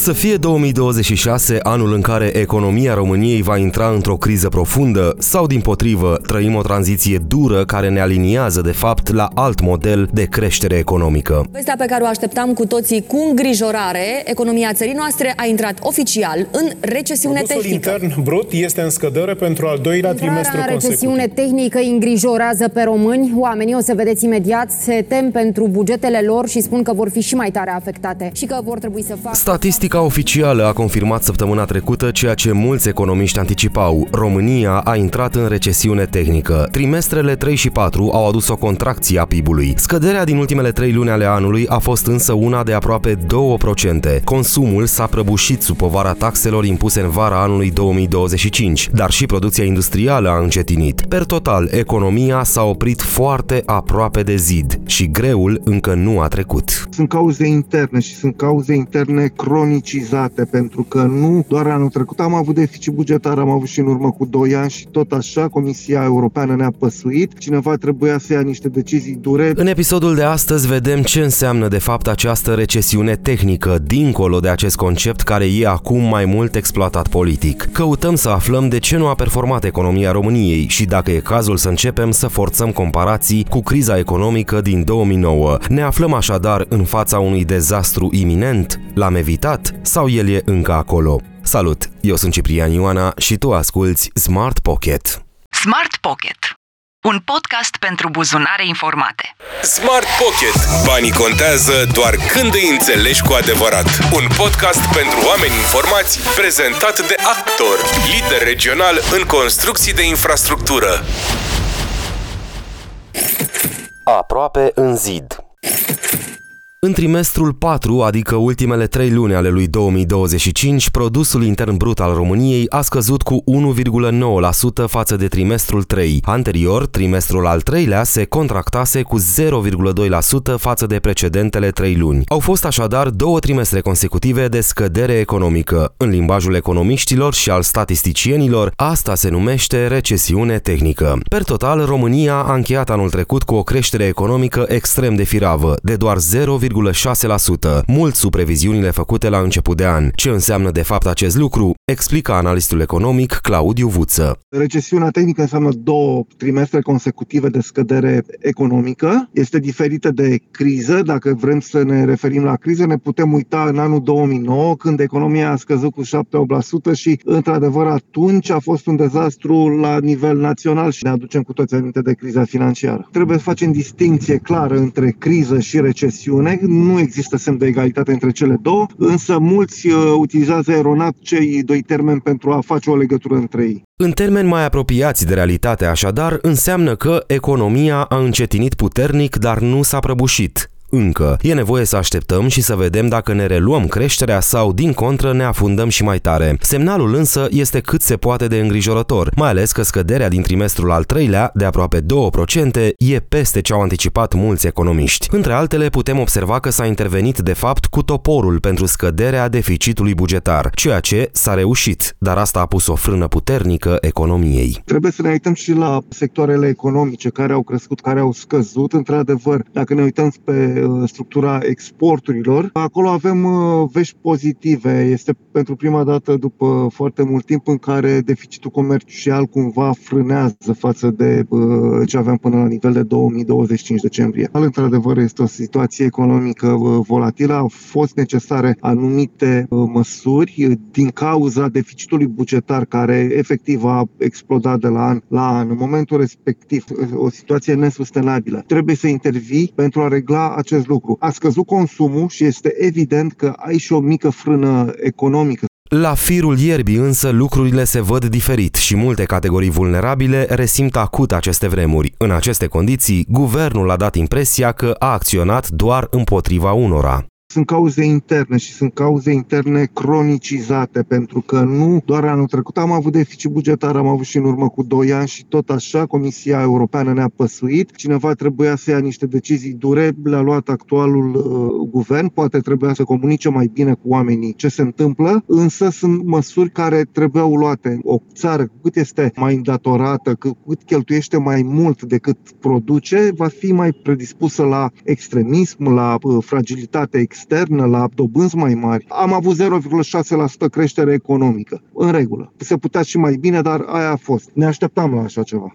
Să fie 2026 anul în care economia României va intra într-o criză profundă sau, dimpotrivă, trăim o tranziție dură care ne aliniază, de fapt, la alt model de creștere economică. Vestea pe care o așteptam cu toții cu îngrijorare, economia țării noastre a intrat oficial în recesiune tehnică. Produsul intern brut este în scădere pentru al doilea trimestru consecutiv. Recesiune tehnică îi îngrijorează pe români. Oamenii, o să vedeți imediat, se tem pentru bugetele lor și spun că vor fi și mai tare afectate și că vor trebui să facă... Statistica oficială a confirmat săptămâna trecută ceea ce mulți economiști anticipau. România a intrat în recesiune tehnică. Trimestrele 3 și 4 au adus o contracție a PIB-ului. Scăderea din ultimele 3 luni ale anului a fost însă una de aproape 2%. Consumul s-a prăbușit sub povara taxelor impuse în vara anului 2025, dar și producția industrială a încetinit. Per total, economia s-a oprit foarte aproape de zid și greul încă nu a trecut. Sunt cauze interne și sunt cauze interne cronicizate, pentru că nu doar anul trecut am avut deficit bugetar, am avut și în urmă cu 2 ani și tot așa Comisia Europeană ne-a păsuit. Cineva trebuia să ia niște decizii dure. În episodul de astăzi vedem ce înseamnă de fapt această recesiune tehnică, dincolo de acest concept care e acum mai mult exploatat politic. Căutăm să aflăm de ce nu a performat economia României și dacă e cazul să începem să forțăm comparații cu criza economică din 2009. Ne aflăm așadar în fața unui dezastru iminent? L-am evitat sau el e încă acolo? Salut! Eu sunt Ciprian Ioana și tu asculți Smart Pocket. Smart Pocket, un podcast pentru buzunare informate. Smart Pocket. Banii contează doar când îi înțelegi cu adevărat. Un podcast pentru oameni informați, prezentat de Actor, lider regional în construcții de infrastructură. Aproape în zid. În trimestrul 4, adică ultimele 3 luni ale lui 2025, produsul intern brut al României a scăzut cu 1,9% față de trimestrul 3. Anterior, trimestrul al 3-lea se contractase cu 0,2% față de precedentele 3 luni. Au fost așadar 2 trimestre consecutive de scădere economică. În limbajul economiștilor și al statisticienilor, asta se numește recesiune tehnică. Per total, România a încheiat anul trecut cu o creștere economică extrem de firavă, de doar 0,6%, mult sub previziunile făcute la început de an. Ce înseamnă de fapt acest lucru? Explică analistul economic Claudiu Vuță. Recesiunea tehnică înseamnă 2 trimestre consecutive de scădere economică. Este diferită de criză. Dacă vrem să ne referim la criză, ne putem uita în anul 2009, când economia a scăzut cu 7-8% și, într-adevăr, atunci a fost un dezastru la nivel național și ne aducem cu toți aminte de criza financiară. Trebuie să facem distinție clară între criză și recesiune. Nu există semn de egalitate între cele două, însă mulți utilizează eronat cei 2 termeni pentru a face o legătură între ei. În termeni mai apropiați de realitate, așadar, înseamnă că economia a încetinit puternic, dar nu s-a prăbușit. Încă. E nevoie să așteptăm și să vedem dacă ne reluăm creșterea sau, din contră, ne afundăm și mai tare. Semnalul însă este cât se poate de îngrijorător, mai ales că scăderea din trimestrul al 3-lea, de aproape 2%, e peste ce au anticipat mulți economiști. Între altele, putem observa că s-a intervenit de fapt cu toporul pentru scăderea deficitului bugetar, ceea ce s-a reușit, dar asta a pus o frână puternică economiei. Trebuie să ne uităm și la sectoarele economice care au crescut, care au scăzut. Într-adevăr, dacă ne uităm pe structura exporturilor, acolo avem vești pozitive. Este pentru prima dată după foarte mult timp în care deficitul comercial cumva frânează față de ce aveam până la nivel de 2025 decembrie. Într-adevăr, este o situație economică volatilă. Au fost necesare anumite măsuri din cauza deficitului bugetar care efectiv a explodat de la an la an. În momentul respectiv, o situație nesustenabilă. Trebuie să intervii pentru a regla acest lucru. A scăzut consumul și este evident că ai și o mică frână economică. La firul ierbii însă lucrurile se văd diferit și multe categorii vulnerabile resimt acut aceste vremuri. În aceste condiții, guvernul a dat impresia că a acționat doar împotriva unora. Sunt cauze interne și sunt cauze interne cronicizate, pentru că nu doar anul trecut am avut deficit bugetar, am avut și în urmă cu 2 ani și tot așa Comisia Europeană ne-a păsuit. Cineva trebuia să ia niște decizii dure, le-a luat actualul guvern, poate trebuia să comunice mai bine cu oamenii ce se întâmplă, însă sunt măsuri care trebuiau luate. O țară cu cât este mai îndatorată, cu cât cheltuiește mai mult decât produce, va fi mai predispusă la extremism, la fragilitate externă, la dobânzi mai mari. Am avut 0,6% creștere economică. În regulă. Se putea și mai bine, dar aia a fost. Ne așteptam la așa ceva.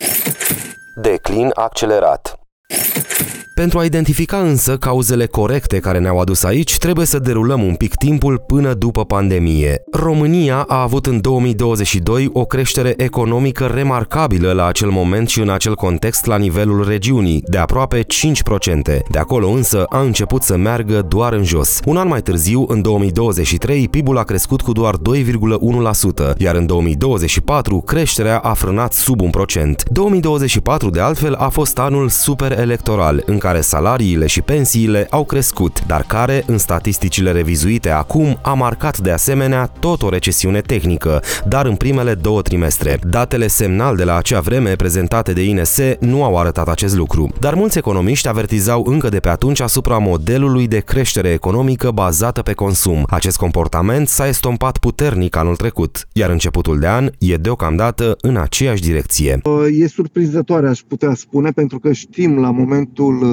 Declin accelerat. Pentru a identifica însă cauzele corecte care ne-au adus aici, trebuie să derulăm un pic timpul până după pandemie. România a avut în 2022 o creștere economică remarcabilă la acel moment și în acel context la nivelul regiunii, de aproape 5%. De acolo însă a început să meargă doar în jos. Un an mai târziu, în 2023, PIB-ul a crescut cu doar 2,1%, iar în 2024 creșterea a frânat sub 1%. 2024, de altfel, a fost anul super electoral, în care salariile și pensiile au crescut, dar care, în statisticile revizuite acum, a marcat de asemenea tot o recesiune tehnică, dar în primele 2 trimestre. Datele semnal de la acea vreme prezentate de INS nu au arătat acest lucru, dar mulți economiști avertizau încă de pe atunci asupra modelului de creștere economică bazată pe consum. Acest comportament s-a estompat puternic anul trecut, iar începutul de an e deocamdată în aceeași direcție. E surprinzătoare, aș putea spune, pentru că știm la momentul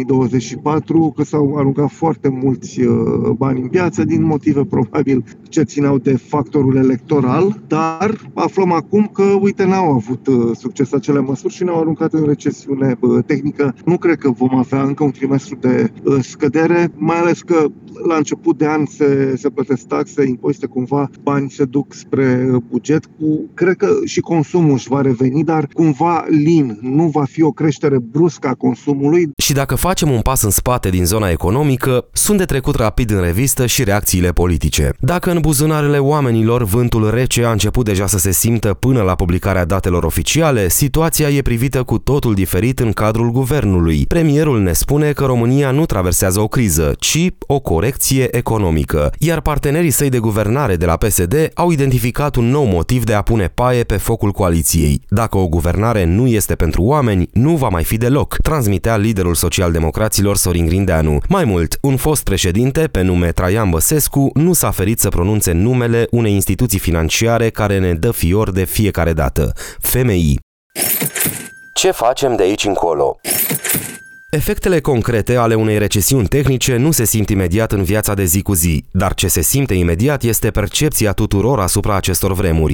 2024 că s-au aruncat foarte mulți bani în piață din motive probabil ce țineau de factorul electoral, dar aflăm acum că, uite, n-au avut succes acele măsuri și ne-au aruncat în recesiune tehnică. Nu cred că vom avea încă un trimestru de scădere, mai ales că la început de an se plătesc taxe, impozite, cumva banii se duc spre buget. Cred că și consumul își va reveni, dar cumva lin, nu va fi o creștere bruscă a consumului. Și dacă facem un pas în spate din zona economică, sunt de trecut rapid în revistă și reacțiile politice. Dacă în buzunarele oamenilor vântul rece a început deja să se simtă până la publicarea datelor oficiale, situația e privită cu totul diferit în cadrul guvernului. Premierul ne spune că România nu traversează o criză, ci o corecție economică, iar partenerii săi de guvernare de la PSD au identificat un nou motiv de a pune paie pe focul coaliției. Dacă o guvernare nu este pentru oameni, nu va mai fi deloc, transmitea liderul social-democraților Sorin Grindeanu. Mai mult, un fost președinte pe nume Traian Băsescu nu s-a ferit să pronunțe numele unei instituții financiare care ne dă fior de fiecare dată: FMI. Ce facem de aici încolo? Efectele concrete ale unei recesiuni tehnice nu se simt imediat în viața de zi cu zi, dar ce se simte imediat este percepția tuturor asupra acestor vremuri.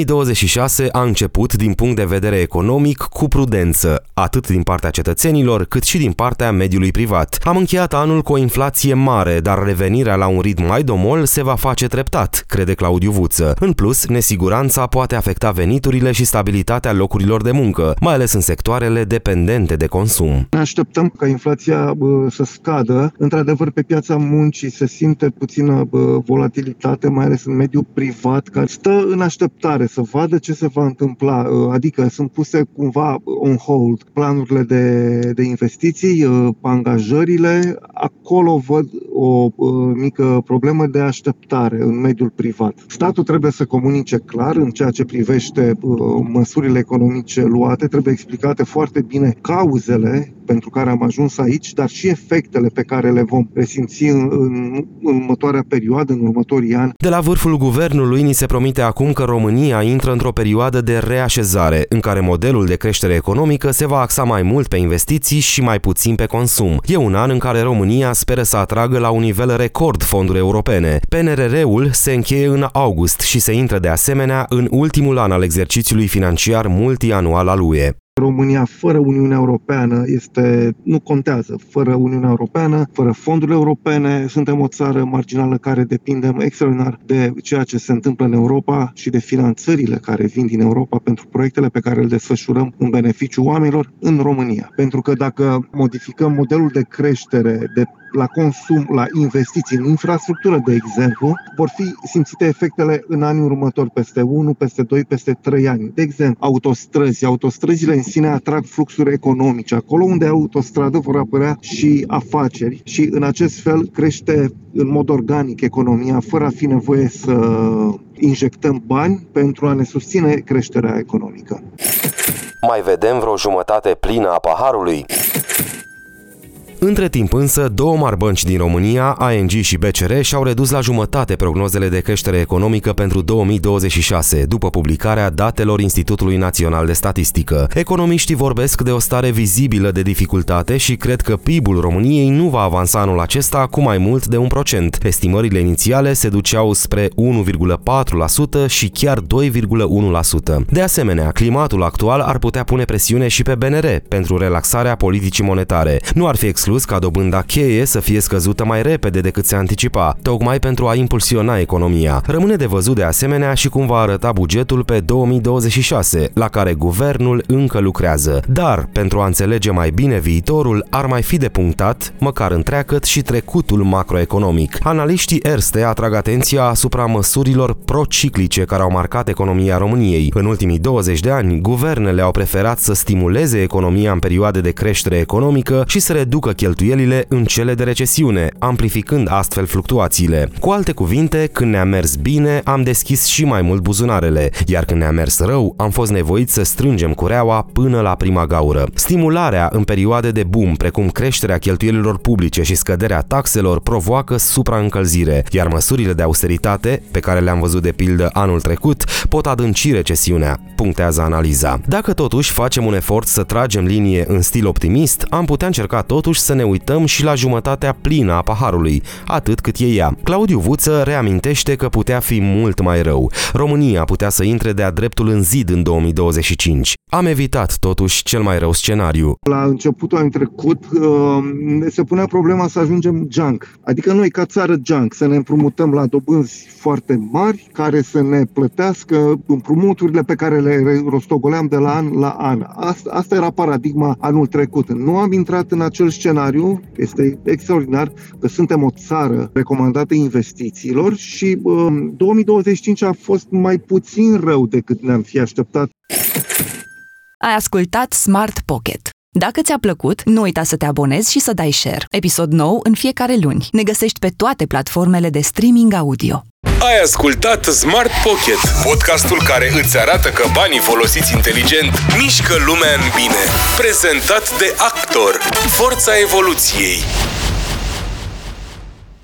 2026 a început din punct de vedere economic cu prudență, atât din partea cetățenilor cât și din partea mediului privat. Am încheiat anul cu o inflație mare, dar revenirea la un ritm mai domol se va face treptat, crede Claudiu Vuță. În plus, nesiguranța poate afecta veniturile și stabilitatea locurilor de muncă, mai ales în sectoarele dependente de consum. Ne așteptăm ca inflația să scadă. Într-adevăr, pe piața muncii se simte puțină volatilitate, mai ales în mediul privat, care stă în așteptare să vadă ce se va întâmpla. Adică sunt puse cumva on hold planurile de investiții, angajările. Acolo văd o mică problemă de așteptare în mediul privat. Statul trebuie să comunice clar în ceea ce privește măsurile economice luate, trebuie explicate foarte bine cauzele pentru care am ajuns aici, dar și efectele pe care le vom resimți în următoarea perioadă, în următorii ani. De la vârful guvernului ni se promite acum că România intră într-o perioadă de reașezare, în care modelul de creștere economică se va axa mai mult pe investiții și mai puțin pe consum. E un an în care România speră să atragă la un nivel record fonduri europene. PNRR-ul se încheie în august și se intră de asemenea în ultimul an al exercițiului financiar multianual al UE. România fără Uniunea Europeană nu contează. Fără Uniunea Europeană, fără fondurile europene, suntem o țară marginală care depindem extraordinar de ceea ce se întâmplă în Europa și de finanțările care vin din Europa pentru proiectele pe care le desfășurăm în beneficiul oamenilor în România. Pentru că dacă modificăm modelul de creștere la consum, la investiții în infrastructură, de exemplu, vor fi simțite efectele în anii următori, peste 1, peste 2, peste 3 ani. De exemplu, autostrăzile în sine atrag fluxuri economice. Acolo unde ai autostradă vor apărea și afaceri și în acest fel crește în mod organic economia, fără a fi nevoie să injectăm bani pentru a ne susține creșterea economică. Mai vedem vreo jumătate plină a paharului? Între timp însă, două mari bănci din România, ING și BCR, și-au redus la jumătate prognozele de creștere economică pentru 2026, după publicarea datelor Institutului Național de Statistică. Economiștii vorbesc de o stare vizibilă de dificultate și cred că PIB-ul României nu va avansa anul acesta cu mai mult de 1%. Estimările inițiale se duceau spre 1,4% și chiar 2,1%. De asemenea, climatul actual ar putea pune presiune și pe BNR pentru relaxarea politicii monetare. Nu ar fi exclus ca dobânda cheie să fie scăzută mai repede decât se anticipa, tocmai pentru a impulsiona economia. Rămâne de văzut de asemenea și cum va arăta bugetul pe 2026, la care guvernul încă lucrează. Dar, pentru a înțelege mai bine viitorul, ar mai fi de punctat, măcar întreagăt, și trecutul macroeconomic. Analiștii Erste atrag atenția asupra măsurilor prociclice care au marcat economia României. În ultimii 20 de ani, guvernele au preferat să stimuleze economia în perioade de creștere economică și să reducă cheltuielile în cele de recesiune, amplificând astfel fluctuațiile. Cu alte cuvinte, când ne-a mers bine, am deschis și mai mult buzunarele, iar când ne-a mers rău, am fost nevoiți să strângem cureaua până la prima gaură. Stimularea în perioade de boom, precum creșterea cheltuielilor publice și scăderea taxelor, provoacă supraîncălzire, iar măsurile de austeritate, pe care le-am văzut de pildă anul trecut, pot adânci recesiunea, punctează analiza. Dacă totuși facem un efort să tragem linie în stil optimist, am putea încerca totuși să ne uităm și la jumătatea plină a paharului, atât cât e ea. Claudiu Vuță reamintește că putea fi mult mai rău. România putea să intre de-a dreptul în zid în 2025. Am evitat totuși cel mai rău scenariu. La începutul anului trecut se punea problema să ajungem junk, adică noi ca țară junk, să ne împrumutăm la dobânzi foarte mari, care să ne plătească împrumuturile pe care le rostogoleam de la an la an. Asta era paradigma anul trecut. Nu am intrat în acel scenariu, este extraordinar că suntem o țară recomandată investițiilor și 2025 a fost mai puțin rău decât ne-am fi așteptat. Ai ascultat Smart Pocket. Dacă ți-a plăcut, nu uita să te abonezi și să dai share. Episod nou în fiecare luni. Ne găsești pe toate platformele de streaming audio. Ai ascultat Smart Pocket, podcastul care îți arată că banii folosiți inteligent mișcă lumea în bine. Prezentat de Actor, forța evoluției.